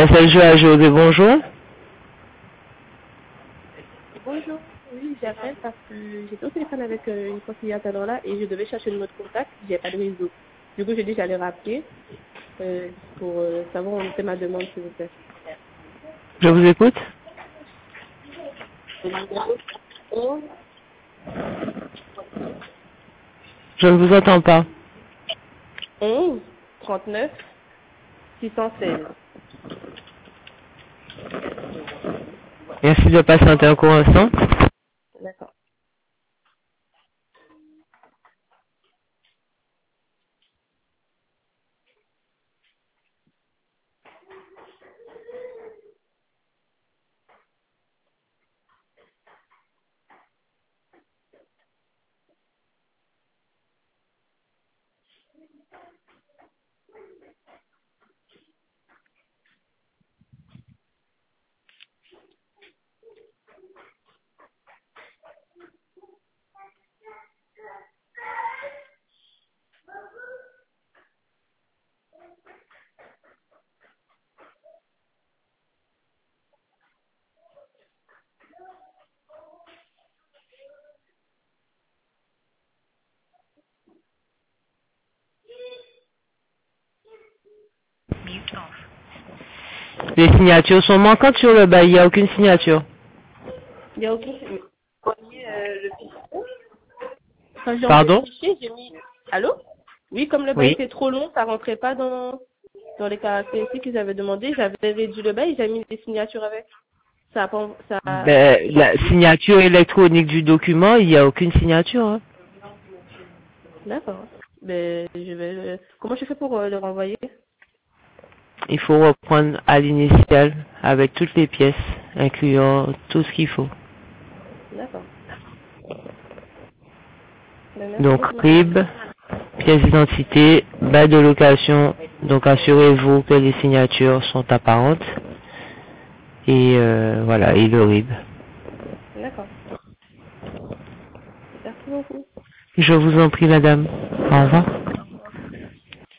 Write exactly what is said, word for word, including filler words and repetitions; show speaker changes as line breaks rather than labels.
S L G A G O B, bonjour.
Bonjour, oui, j'appelle parce que j'étais au téléphone avec euh, une conseillère tout à l'heure là et je devais chercher le mot de contact, j'ai pas de réseau. Du coup, j'ai dit que j'allais rappeler euh, pour euh, savoir où était ma demande, s'il vous plaît.
Je vous écoute.
Le numéro onze,
Je ne vous entends pas.
onze, trente-neuf, six cent seize.
Merci de patienter un court instant.
D'accord.
Les signatures sont manquantes sur le bail, il n'y a aucune signature.
Il n'y a aucun... Envoyé euh, le fichier. Quand j'ai envoyé le
Pardon?
fichier, j'ai mis... Allô? Oui, comme le bail
Oui.
était trop long, ça rentrait pas dans, dans les caractéristiques qu'ils avaient demandé. J'avais réduit le bail, j'ai mis des signatures avec. Ça a pas... Ça a...
Ben, la signature électronique du document, il n'y a aucune signature. Hein.
D'accord. Ben, je vais... euh, Comment je fais pour euh, le renvoyer?
Il faut reprendre à l'initiale avec toutes les pièces, incluant tout ce qu'il faut.
D'accord. Ben, merci
Donc,
beaucoup,
R I
madame.
B, pièce d'identité, bail de location. Donc, assurez-vous que les signatures sont apparentes. Et euh, voilà, et le R I B.
D'accord. Merci beaucoup.
Je vous en prie, madame. Au revoir.